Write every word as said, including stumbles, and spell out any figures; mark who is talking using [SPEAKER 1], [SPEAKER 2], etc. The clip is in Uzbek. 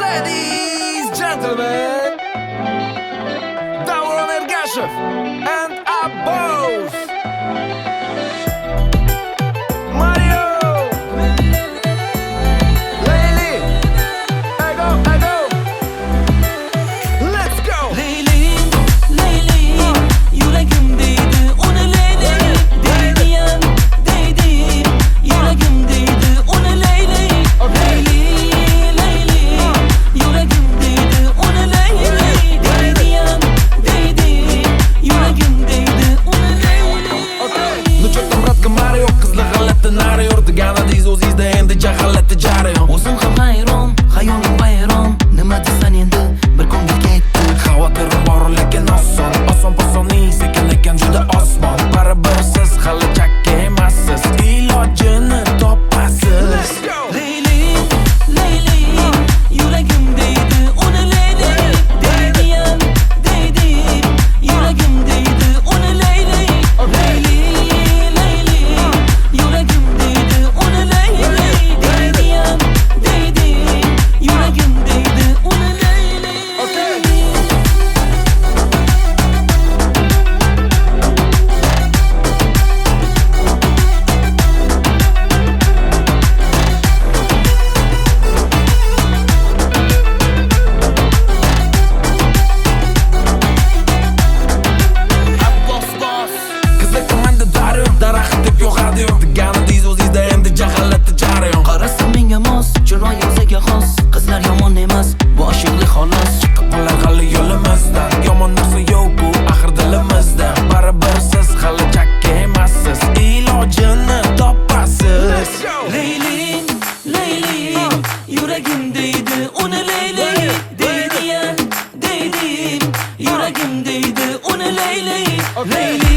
[SPEAKER 1] Ladies, gentlemen, Davron Ergashev and Abboz. Mario, Layli, Ego, Ego. Let's go.
[SPEAKER 2] Leyli, Leyli, yüreğimdeydi onu Leyli. Değdiyen, değdim, yüreğimdeydi onu Leyli. Leyli, Leyli, yüreğimdeydi onu Leyli. Değdiyen, değdim, yüreğimdeydi onu Leyli.
[SPEAKER 1] Ну чё там, братка Марио, qizli g'alati naryor deganiz o'zingizda endi jahalati jarayon.
[SPEAKER 2] O'zim ham hayron, xayolim vayron. Nima desan endi bir ko'ngil ketdi.
[SPEAKER 1] Xavotirim bor lekin oson, oson posonning sekin lekin juda osmon. Baribir siz hali chakka emassiz, ilojini topasiz.
[SPEAKER 2] Leyli, Leyli, yüreğimdeydi onu Leyli. Değdiyen, değdim, yüreğimdeydi onu Leyli. Leyli, Leyli, yüreğimdeydi onu Leyli. Değdiyen, değdim, yüreğimdeydi onu Leyli. Boss, boss.
[SPEAKER 1] Qizlar komanda daryo, daraxt deb yo'g'adi yo'q deganiz o'zingizda endi jahalati jarayon.
[SPEAKER 2] Qarasa menga mos, chiroy o'ziga xos. Qizlar yomon emas, bu oshiqli xolos.
[SPEAKER 1] Chiqib qolar hali yo'limizdan, yomon narsa yo'q bu axir dilimizda. Baribir siz hali chakka emassiz, ilojini topasiz.
[SPEAKER 2] Leyli, Leyli, yüreğimdeydi onu Leyli. Değdiyen, değdim, yüreğimdeydi onu Leyli. Leyli,